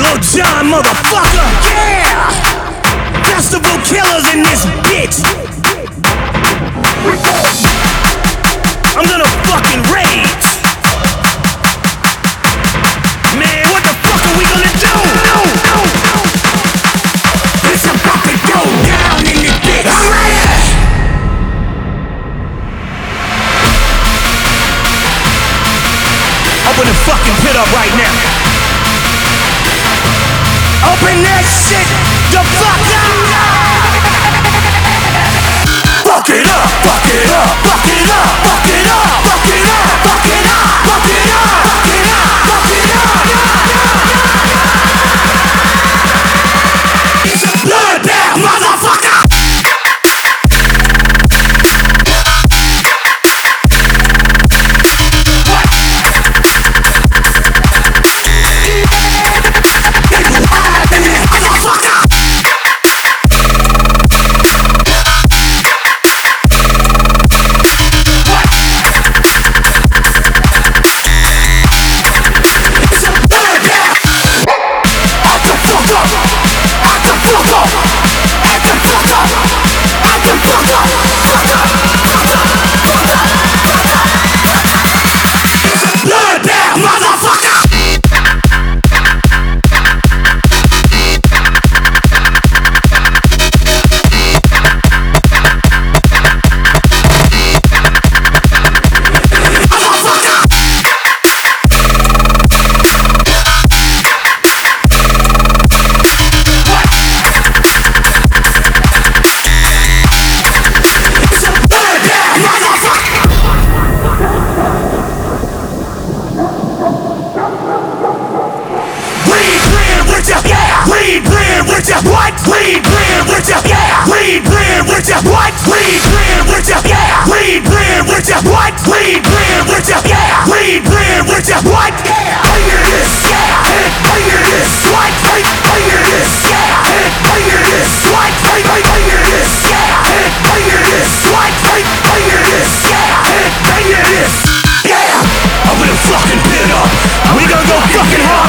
Lil Jon, motherfucker. Yeah! Festival killers in this bitch. I'm gonna fucking rage. Man, what the fuck are we gonna do? It's about to go down in this bitch. I'm ready. Open the fucking pit up right now. Open that shit the fuck up! Fuck it up, fuck it up, fuck it up, fuck it up, fuck it up, fuck it up, fuck it up, fuck it up, fuck it up. It's a bloodbath, motherfucker! What? Lead blend with ya, yeah. Lead blend with ya, what? Lead blend with ya, yeah. Lead blend with ya, what? Lead blend with ya, yeah. Lead blend with ya, what? Hear this, yeah. Hear this, what? Hear this, yeah. Hear this, what? Hear this, yeah. Hear this, what? Hear this, yeah. Hear this, yeah. Open the fucking pit up. We gonna go fucking hard.